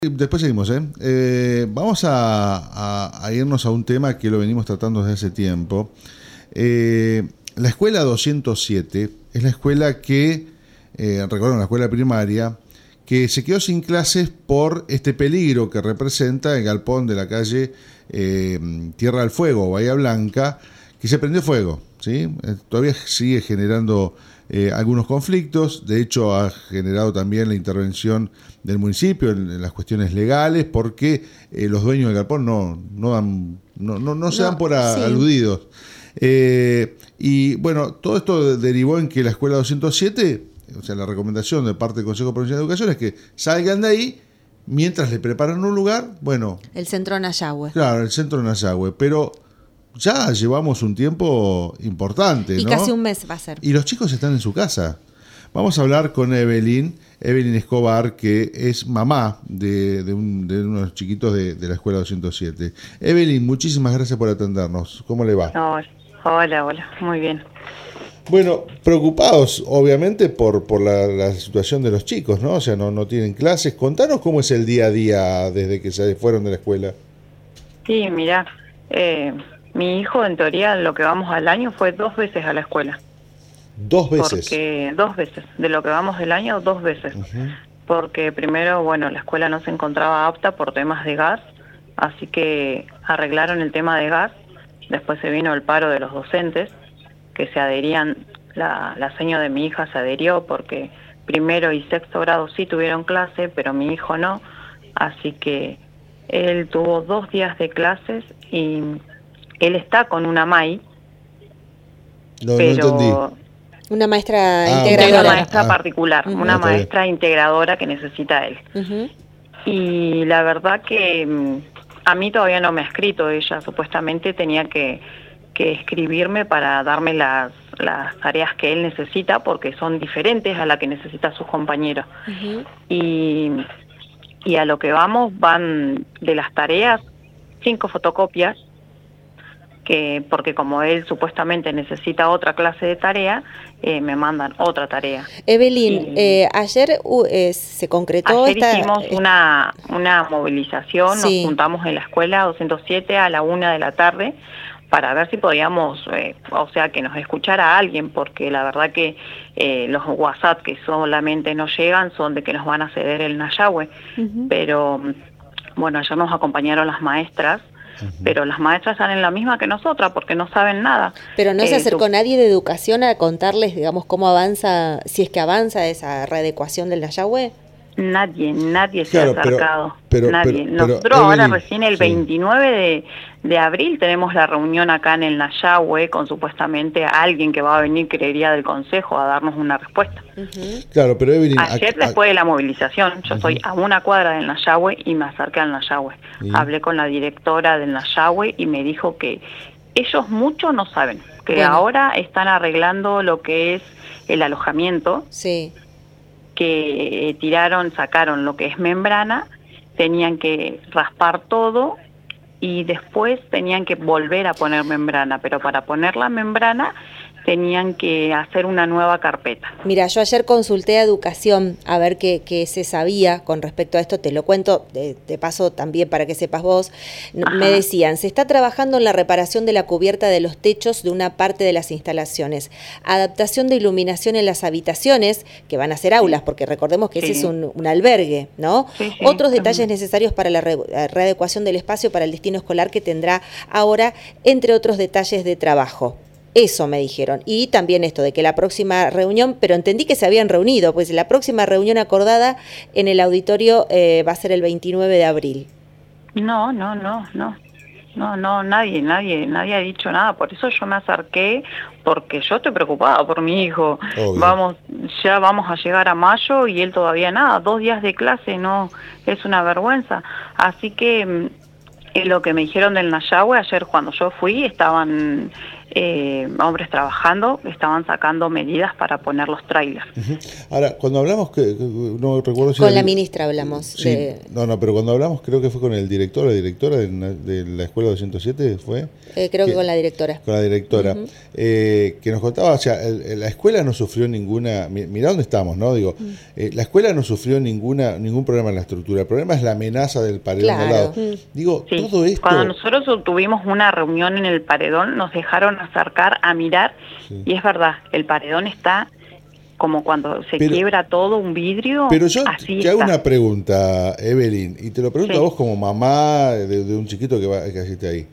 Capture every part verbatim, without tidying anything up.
Después seguimos, ¿eh? Eh, vamos a, a, a irnos a un tema que lo venimos tratando desde hace tiempo. Eh, la escuela doscientos siete es la escuela que, eh, recuerden, la escuela primaria, que se quedó sin clases por este peligro que representa el galpón de la calle eh, Tierra del Fuego, Bahía Blanca, que se prendió fuego, ¿sí? Eh, todavía sigue generando eh, algunos conflictos. De hecho, ha generado también la intervención del municipio en, en las cuestiones legales, porque eh, los dueños del galpón no, no, dan, no, no, no se No, dan por a, sí. aludidos. Eh, y bueno, todo esto derivó en que la escuela doscientos siete, o sea, la recomendación de parte del Consejo Provincial de Educación es que salgan de ahí mientras le preparan un lugar. Bueno, El centro Nayahue. claro, el centro de Nayahue, pero ya llevamos un tiempo importante, Y ¿no? casi un mes va a ser. Y los chicos están en su casa. Vamos a hablar con Evelyn, Evelyn Escobar, que es mamá de, de, un, de unos chiquitos de, de la escuela doscientos siete. Evelyn, muchísimas gracias por atendernos. ¿Cómo le va? No, hola, hola, muy bien. Bueno, preocupados, obviamente, por, por la, la situación de los chicos, ¿no? O sea, no, no tienen clases. Contanos cómo es el día a día desde que se fueron de la escuela. Sí, mirá, eh, mi hijo en teoría lo que vamos al año fue dos veces a la escuela. Dos veces. Porque dos veces, de lo que vamos del año, dos veces. Uh-huh. Porque primero, bueno, la escuela no se encontraba apta por temas de gas, así que arreglaron el tema de gas. Después se vino el paro de los docentes, que se adherían, la, la seño de mi hija se adherió porque primero y sexto grado sí tuvieron clase, pero mi hijo no, así que él tuvo dos días de clases y él está con una M A I, No, pero no entendí. Una maestra Ah, integradora. una maestra Ah. particular, Uh-huh. una Ah, está bien. maestra integradora que necesita él. Uh-huh. Y la verdad que mm, a mí todavía no me ha escrito ella, supuestamente tenía que, que escribirme para darme las, las tareas que él necesita, porque son diferentes a las que necesita sus compañeros. Uh-huh. Y, y a lo que vamos van de las tareas cinco fotocopias, que porque como él supuestamente necesita otra clase de tarea, eh, me mandan otra tarea. Evelyn, Y- eh, ayer uh, eh, se concretó Ayer esta... hicimos eh, una, una movilización, Sí. nos juntamos en la escuela doscientos siete a la una de la tarde para ver si podíamos, eh, o sea, que nos escuchara alguien, porque la verdad que eh, los WhatsApp que solamente nos llegan son de que nos van a ceder el Nayahue, uh-huh. pero bueno, ayer nos acompañaron las maestras, pero las maestras están en la misma que nosotras porque no saben nada. Pero no se Eh, acercó su- nadie de educación a contarles, digamos, cómo avanza, si es que avanza esa readecuación del Nayahue. Nadie, nadie se Claro, ha pero- acercado, pero- nadie. pero- pero, Nosotros ahora Evelyn, recién el sí. veintinueve de, de abril tenemos la reunión acá en el Nayahue con supuestamente alguien que va a venir, creería, del consejo a darnos una respuesta. Uh-huh. Claro, pero Evelyn... Ayer, ac- después de la movilización, yo Ujú. estoy a una cuadra del Nayahue y me acerqué al Nayahue. ¿Y? Hablé con la directora del Nayahue y me dijo que ellos mucho no saben, que Bueno. ahora están arreglando lo que es el alojamiento, Sí. que eh, tiraron, sacaron lo que es membrana, tenían que raspar todo y después tenían que volver a poner membrana, pero para poner la membrana tenían que hacer una nueva carpeta. Mira, yo ayer consulté a Educación a ver qué, qué se sabía con respecto a esto, te lo cuento, de, de paso también para que sepas vos. N- Ajá. Me decían, se está trabajando en la reparación de la cubierta de los techos de una parte de las instalaciones, adaptación de iluminación en las habitaciones, que van a ser aulas, porque recordemos que ese Sí. es un, un albergue, ¿no? Sí, sí. Otros detalles Ujú. necesarios para la re- la readecuación del espacio para el destino escolar que tendrá ahora, entre otros detalles de trabajo. Eso me dijeron. Y también esto de que la próxima reunión, pero entendí que se habían reunido, pues la próxima reunión acordada en el auditorio eh, va a ser el veintinueve de abril. No, no, no, no. No, no, nadie, nadie, nadie ha dicho nada. Por eso yo me acerqué, porque yo estoy preocupada por mi hijo. Obvio. Vamos, ya vamos a llegar a mayo y él todavía nada. Dos días de clase, no, es una vergüenza. Así que mm, eh, lo que me dijeron del Nayahue ayer cuando yo fui, estaban eh, hombres trabajando, estaban sacando medidas para poner los trailers. Uh-huh. Ahora, cuando hablamos, que no recuerdo si con era, la ministra hablamos. Sí, de... no, no, pero cuando hablamos creo que fue con el director, la directora de, de la escuela doscientos siete, ¿fue? Eh, creo que, que con la directora. Con la directora, uh-huh. eh, que nos contaba, o sea, el, la escuela no sufrió ninguna, mirá dónde estamos, ¿no? Digo, uh-huh. eh, la escuela no sufrió ninguna ningún problema en la estructura, el problema es la amenaza del paredón claro. de lado. Uh-huh. Digo, sí. todo esto... Cuando nosotros tuvimos una reunión en el paredón, nos dejaron acercar a mirar, sí. y es verdad, el paredón está como cuando se pero, quiebra todo un vidrio. Pero yo así te hago está. una pregunta, Evelyn, y te lo pregunto sí. a vos como mamá de, de un chiquito que va que asiste ahí.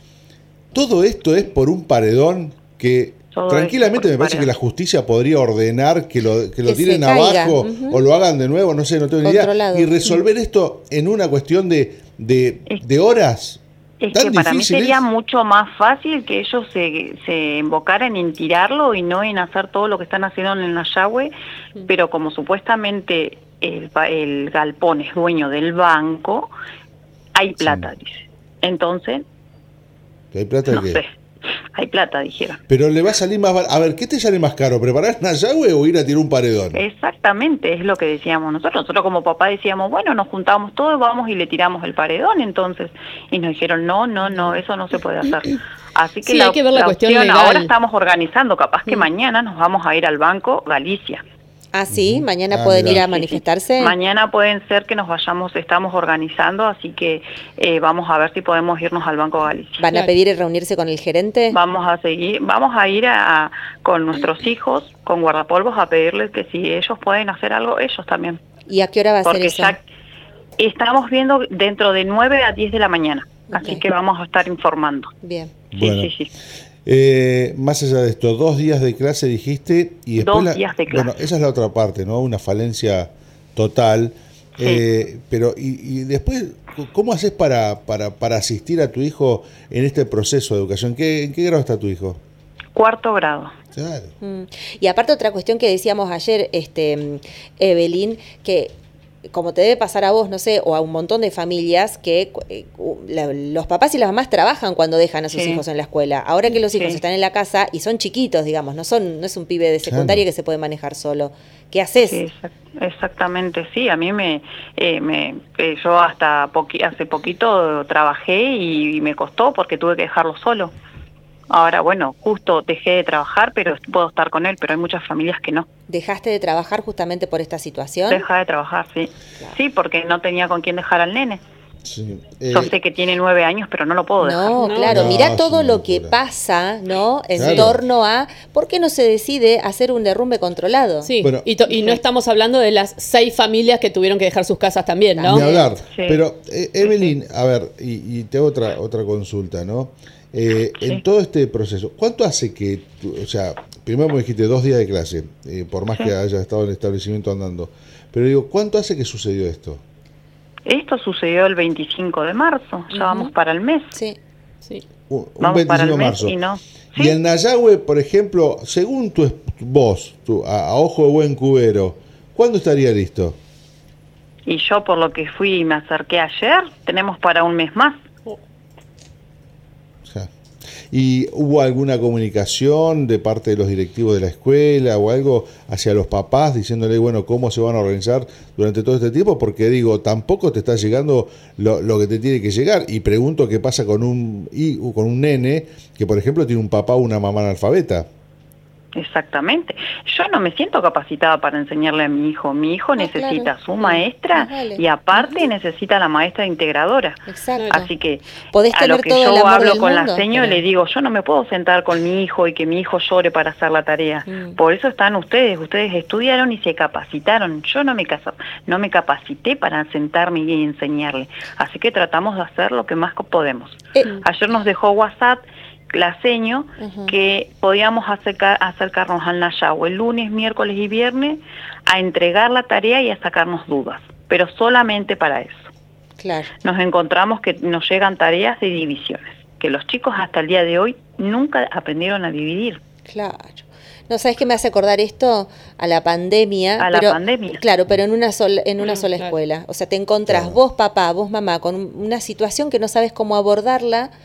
¿Todo esto es por un paredón que todo tranquilamente me parece paredón. que la justicia podría ordenar que lo, que lo que tiren abajo uh-huh. o lo hagan de nuevo, no sé, no tengo ni idea, y resolver uh-huh. esto en una cuestión de, de, de horas? Es que para mí sería es? mucho más fácil que ellos se, se invocaran en tirarlo y no en hacer todo lo que están haciendo en la Yahweh, mm. pero como supuestamente el, el galpón es dueño del banco, hay plata, sí. dice. Entonces, ¿hay plata no de qué? sé, hay plata, dijeron. Pero le va a salir más... A ver, ¿qué te sale más caro? ¿Preparar una Yahweh o ir a tirar un paredón? Exactamente, es lo que decíamos nosotros. Nosotros como papá decíamos, bueno, nos juntamos todos, vamos y le tiramos el paredón, entonces. Y nos dijeron, no, no, no, eso no se puede hacer. Así que, sí, la, hay que ver la, la cuestión opción, legal. Ahora estamos organizando, capaz que mm. mañana nos vamos a ir al Banco Galicia. Ah, sí, Uh-huh. mañana ah, pueden mirá. ir a manifestarse. Sí, sí. Mañana pueden ser que nos vayamos, estamos organizando, así que eh, vamos a ver si podemos irnos al Banco Galicia. ¿Van a pedir reunirse con el gerente? Vamos a seguir, vamos a ir a, a, con nuestros hijos, con guardapolvos, a pedirles que si ellos pueden hacer algo, ellos también. ¿Y a qué hora va a Porque ser eso? Ya estamos viendo dentro de nueve a diez de la mañana, okay. así que vamos a estar informando. Bien. Sí, bueno. sí, sí. Eh, más allá de esto, dos días de clase dijiste y después dos la, días de clase. Bueno, esa es la otra parte, ¿no? Una falencia total. Sí. Eh, pero y, y después, ¿cómo haces para, para para asistir a tu hijo en este proceso de educación? ¿Qué, ¿En qué grado está tu hijo? Cuarto grado. Claro. Mm. Y aparte otra cuestión que decíamos ayer, este, Evelyn, que como te debe pasar a vos, no sé, o a un montón de familias que eh, la, los papás y las mamás trabajan cuando dejan a sus sí. hijos en la escuela. Ahora que los hijos sí. están en la casa y son chiquitos, digamos, no son no es un pibe de secundaria claro. que se puede manejar solo. ¿Qué haces? Sí, exactamente, sí. A mí me, eh, me eh, yo hasta poqui, hace poquito trabajé y, y me costó porque tuve que dejarlo solo. Ahora, bueno, justo dejé de trabajar, pero puedo estar con él, pero hay muchas familias que no. ¿Dejaste de trabajar justamente por esta situación? Dejé de trabajar, sí. Claro. Sí, porque no tenía con quién dejar al nene. Sí. Eh, Yo sé que tiene nueve años, pero no lo puedo dejar. No, claro, no, mirá todo lo locura. que pasa, ¿no? En claro. torno a ¿por qué no se decide hacer un derrumbe controlado? Sí, bueno, y, to- y no sí. estamos hablando de las seis familias que tuvieron que dejar sus casas también, ¿no? Ni hablar. Sí. Pero, eh, Evelyn, a ver, y, y te hago otra, otra consulta, ¿no? Eh, sí. En todo este proceso, ¿cuánto hace que, tú, o sea, primero me dijiste dos días de clase, eh, por más sí. que haya estado en el establecimiento andando, pero digo, ¿cuánto hace que sucedió esto? Esto sucedió el veinticinco de marzo, uh-huh. ya vamos para el mes. Sí, sí. Un, un vamos veinticinco para el de mes marzo. Y, no. ¿Sí? ¿Sí? Y en Nayahue, por ejemplo, según tu vos, tu, a, a ojo de buen cubero, ¿cuándo estaría listo? Y yo, por lo que fui y me acerqué ayer, tenemos para un mes más. ¿Y hubo alguna comunicación de parte de los directivos de la escuela o algo hacia los papás diciéndole, bueno, cómo se van a organizar durante todo este tiempo? Porque digo, tampoco te está llegando lo, lo que te tiene que llegar. Y pregunto qué pasa con un, y, con un nene que, por ejemplo, tiene un papá o una mamá analfabeta. Exactamente. Yo no me siento capacitada para enseñarle a mi hijo. Mi hijo ah, necesita claro. su maestra ah, vale. y aparte uh-huh. necesita la maestra integradora. Exacto. Así que ¿Podés a lo que todo yo hablo con mundo? la seño Pero... le digo, yo no me puedo sentar con mi hijo y que mi hijo llore para hacer la tarea. Mm. Por eso están ustedes. Ustedes estudiaron y se capacitaron. Yo no me casa, no me capacité para sentarme y enseñarle. Así que tratamos de hacer lo que más podemos. Eh. Ayer nos dejó WhatsApp la seño uh-huh. que podíamos acercar, acercarnos al Nayahue el lunes, miércoles y viernes a entregar la tarea y a sacarnos dudas, pero solamente para eso. Claro. Nos encontramos que nos llegan tareas de divisiones, que los chicos hasta el día de hoy nunca aprendieron a dividir. Claro. No, ¿sabes qué me hace acordar esto? A la pandemia. A pero, la pandemia. Claro, pero en una sola, en una sola claro. escuela. O sea, te encontrás claro. vos, papá, vos, mamá, con una situación que no sabes cómo abordarla,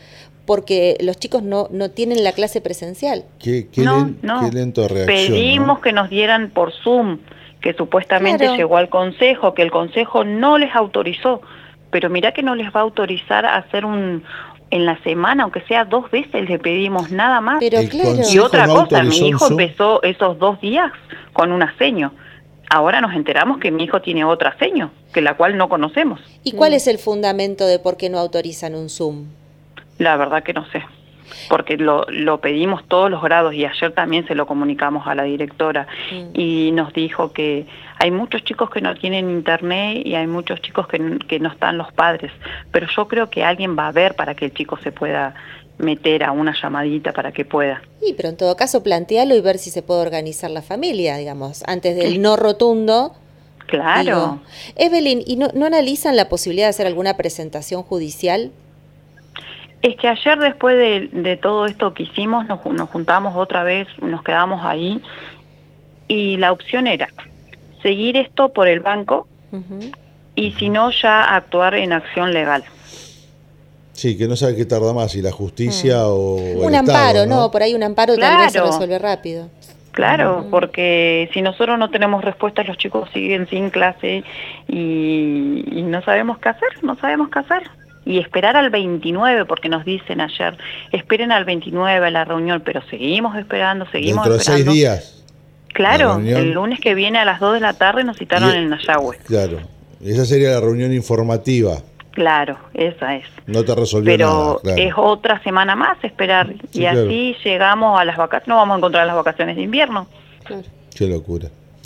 porque los chicos no, no tienen la clase presencial. Qué, qué, No, len- no. qué lento reacción. Pedimos ¿no? que nos dieran por Zoom, que supuestamente Claro. llegó al Consejo, que el Consejo no les autorizó, pero mirá que no les va a autorizar a hacer un en la semana, aunque sea dos veces, le pedimos nada más. Pero El claro. Y Consejo otra no cosa, autorizó mi un hijo Zoom. empezó esos dos días con un aseño. Ahora nos enteramos que mi hijo tiene otra aseño, que la cual no conocemos. ¿Y cuál es el fundamento de por qué no autorizan un Zoom? La verdad que no sé, porque lo, lo pedimos todos los grados y ayer también se lo comunicamos a la directora Mm. y nos dijo que hay muchos chicos que no tienen internet y hay muchos chicos que, n- que no están los padres, pero yo creo que alguien va a ver para que el chico se pueda meter a una llamadita para que pueda. Y pero en todo caso plantealo y ver si se puede organizar la familia, digamos, antes del no rotundo. Claro. Digo. Evelyn, ¿y no, no analizan la posibilidad de hacer alguna presentación judicial? Es que ayer después de, de todo esto que hicimos, nos, ju- nos juntamos otra vez, nos quedamos ahí y la opción era seguir esto por el banco Ujú. y si no ya actuar en acción legal. Sí, que no sabe qué tarda más, si la justicia o, o el Un Estado, amparo, ¿no? ¿no? Por ahí un amparo tal vez se Claro. resuelve rápido. Claro, porque si nosotros no tenemos respuestas, los chicos siguen sin clase y, y no sabemos qué hacer, no sabemos qué hacer. Y esperar al veintinueve, porque nos dicen ayer, esperen al veintinueve a la reunión, pero seguimos esperando, seguimos Dentro de esperando. seis días. la Claro, reunión. el lunes que viene a las dos de la tarde nos citaron Y- en Nayahue. Claro. Esa sería la reunión informativa. Claro, esa es. No te resolvió Pero nada, claro. es otra semana más esperar Sí, y claro. así llegamos a las vacaciones, no vamos a encontrar las vacaciones de invierno. Claro. Qué locura.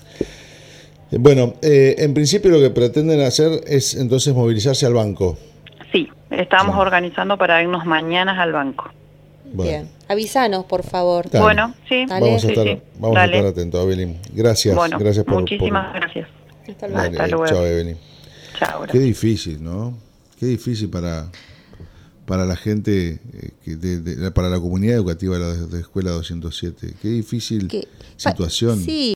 Eh, Bueno, eh, en principio lo que pretenden hacer es entonces movilizarse al banco. Sí, estamos Sí. organizando para irnos mañana al banco. Bueno, Bien. Avísanos, por favor. Dale. Bueno, sí, Dale. vamos a sí, estar, sí. vamos a Dale. estar atentos, Evelyn. Gracias, Bueno, gracias por... muchísimas por- gracias. Hasta luego. Dale, Hasta luego. chao, Evelyn. Chao, Qué gracias. difícil, ¿no? Qué difícil para, para la gente, eh, que de- de- para la comunidad educativa de la de Escuela doscientos siete. Qué difícil Que- pa- situación. Sí.